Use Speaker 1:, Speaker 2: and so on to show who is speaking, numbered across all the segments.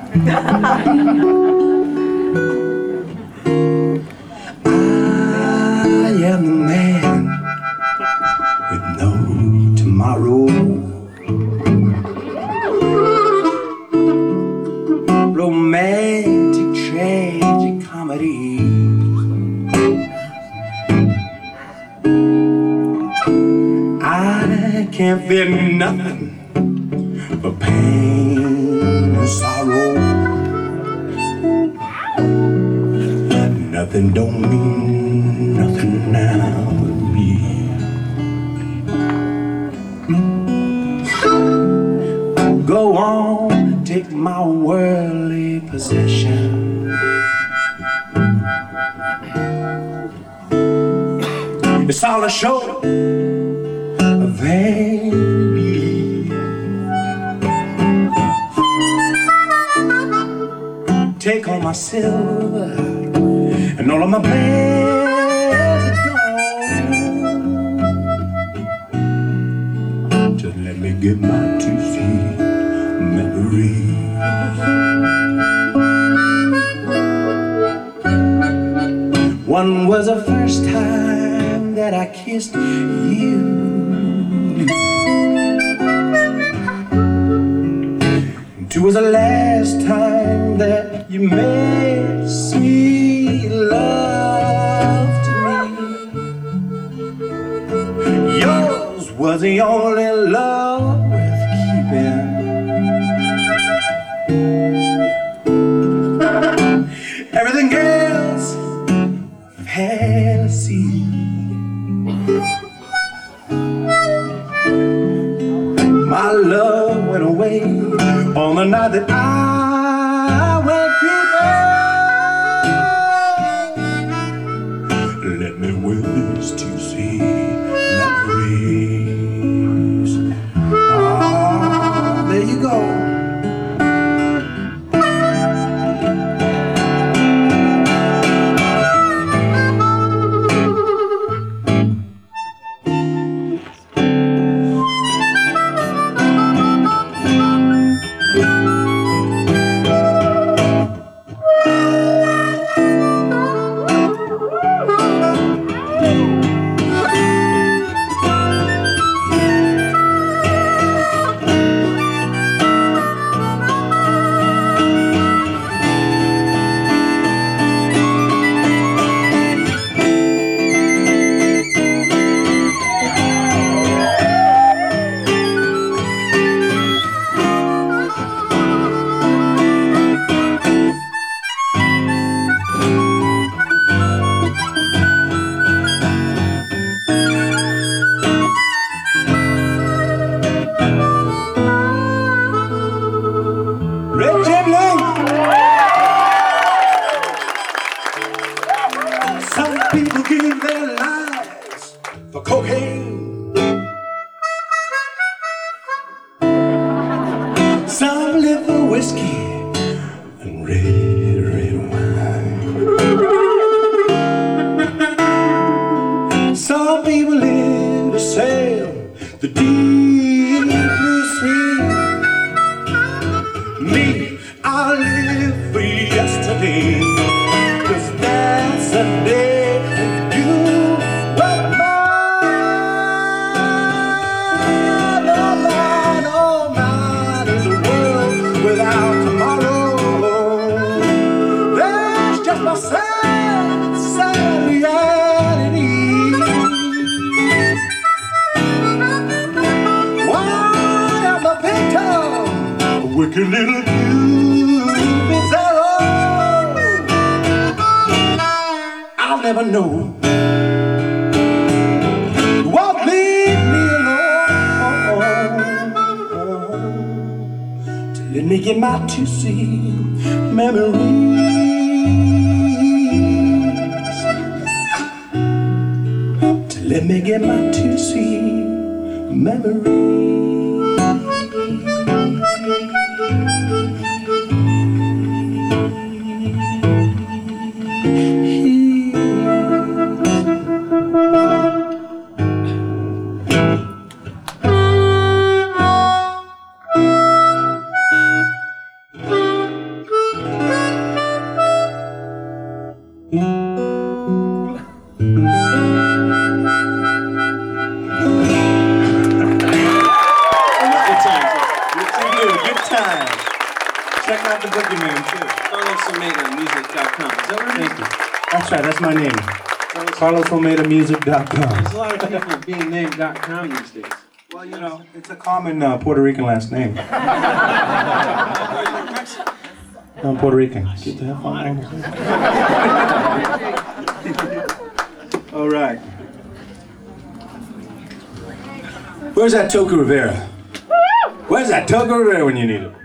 Speaker 1: am the man with no tomorrow. Romantic, tragic comedy. I can't feel nothing but pain and sorrow. Nothing don't mean nothing now with me. Go on, take my worldly possession. It's all a show of vanity. Take all my silver and all of my plans are gone. Just let me get my 2 feet memories. One was the first time that I kissed you. Two was the last time that you made sweet love to me. Yours was the only love worth keeping. Everything else, fantasy. My love went away on the night that I went creeping. Let me wear these 2 sweet memories. Ah, there you go. Some people give their lives for cocaine. Some live for whiskey and red wine. Some people live to sail the deep blue sea. Me, I live for yesterday. That's a day you were mine. Oh mine is a world without tomorrow. That's just my sad reality. Why am I victim? A wicked little Cupid's arrow. I'll never know. You won't leave me alone. To let me get my 2 sweet memories. To let me get my 2 sweet memories. Check out the Boogeyman too.
Speaker 2: Carlos Almeida Music.com. Is that what it is?
Speaker 1: Thank you. That's right, that's my name. CarlosAlmeidaMusic.com.
Speaker 2: There's a lot of people being named .com these days.
Speaker 1: Well, you know, it's a common Puerto Rican last name. I'm Puerto Rican. Get the hell on. All right. Where's that Toca Rivera? Where's that Toca Rivera when you need it?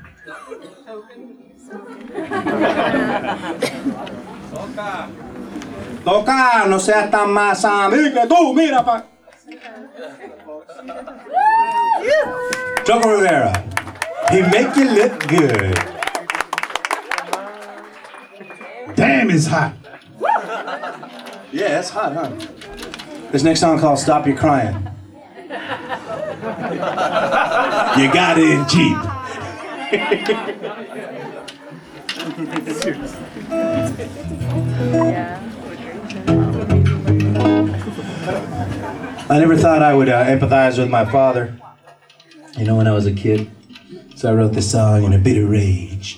Speaker 1: Toca, no seas tan más amiga tú, mira pa. Toca Rivera, he make you look good. Damn, it's hot. Yeah, it's hot, huh? This next song called Stop Your Crying. You got it in cheap. I never thought I would empathize with my father, you know, when I was a kid. So I wrote this song in a bit of rage.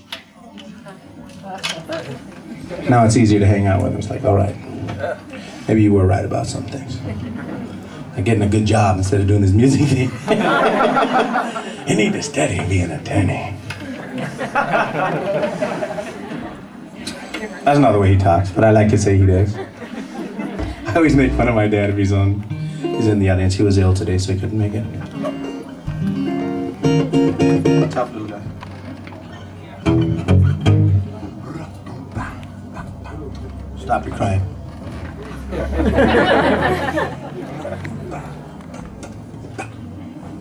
Speaker 1: Now it's easier to hang out with him. It's like, all right, maybe you were right about some things. Like getting a good job instead of doing this music thing. You need to study and be an attorney. That's not the way he talks, but I like to say he does. I always make fun of my dad if he's in the audience. He was ill today, so he couldn't make it. Tough little guy. Stop your crying.